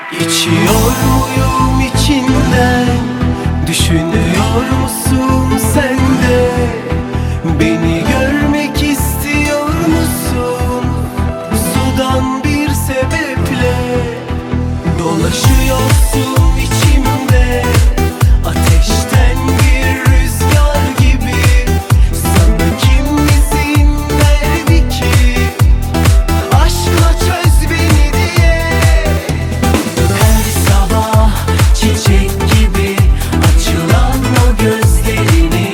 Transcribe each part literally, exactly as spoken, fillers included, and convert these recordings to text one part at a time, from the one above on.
İçiyor muyum içinden? Düşünüyor musun sen de? Beni görmek istiyor musun? Sudan bir sebeple dolaşıyorsun içimde. Ateşten bir rüzgar gibi. Sana kim izin verdi ki aşkla çöz beni diye? Her sabah çiçek gibi açılan o gözlerini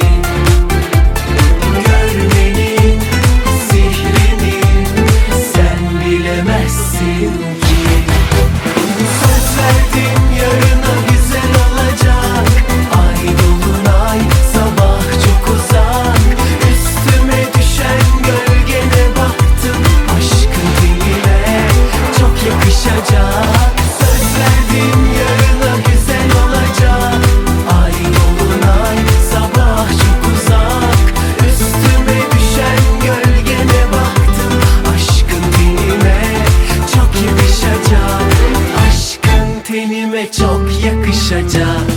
görmenin sihrini sen bilemezsin ki. Söz verdim yarına güzel olacak. Ay dolunay sabah çok uzak. Üstüme düşen gölgene baktım. Aşkın diline çok yakışacak. Söz verdim yarına güzel olacak. Ay dolunay sabah çok uzak. Üstüme düşen gölgene baktım. Aşkın tenime çok yakışacak. Aşkın tenime çok yakışacak.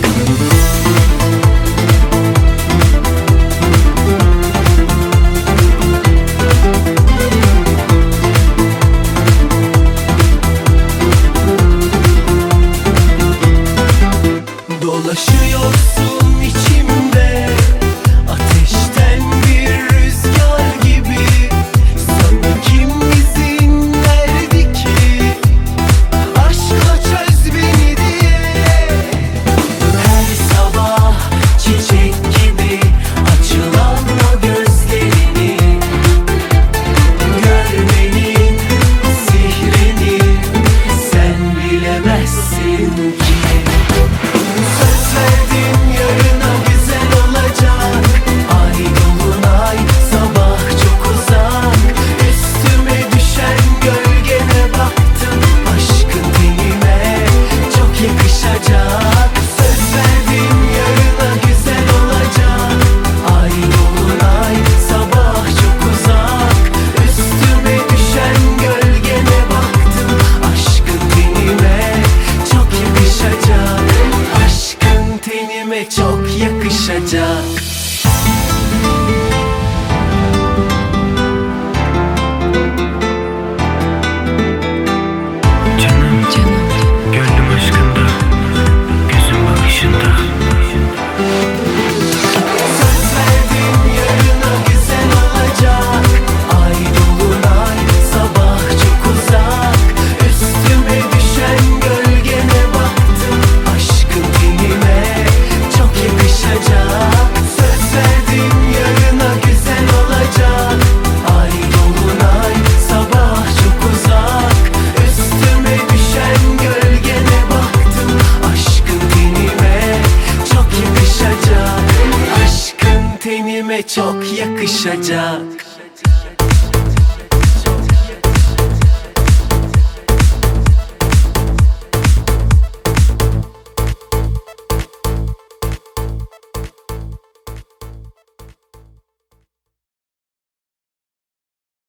Dolaşıyorsun içimde. Ateşten bir rüzgar gibi. Sana kim izin verdi ki aşkla çöz beni diye? Her sabah çiçek gibi açılan o gözlerini görmenin sihrini sen bilemezsin ki. Söz verdim yarına güzel olacak. Ay dolunay sabah çok uzak. Üstüme düşen gölgene baktım. Aşkın tenime çok yakışacak. Söz verdim yarına güzel olacak. Ay dolunay sabah çok uzak. Üstüme düşen gölgene baktım. Aşkın tenime çok yakışacak. Aşkın tenime çok yakışacak. Canım, Canım, gönlüm aşkında, gözüm bakışında. Söz verdim yarına güzel olacak. Ay dolunay sabah çok uzak. Üstüme düşen gölgene baktım. Aşkın tenime çok yakışacak. Söz verdim yarına güzel olacak. Ay dolunay sabah çok uzak. Üstüme düşen gölgene baktım. Aşkın tenime çok yakışacak. Aşkın tenime çok yakışacak.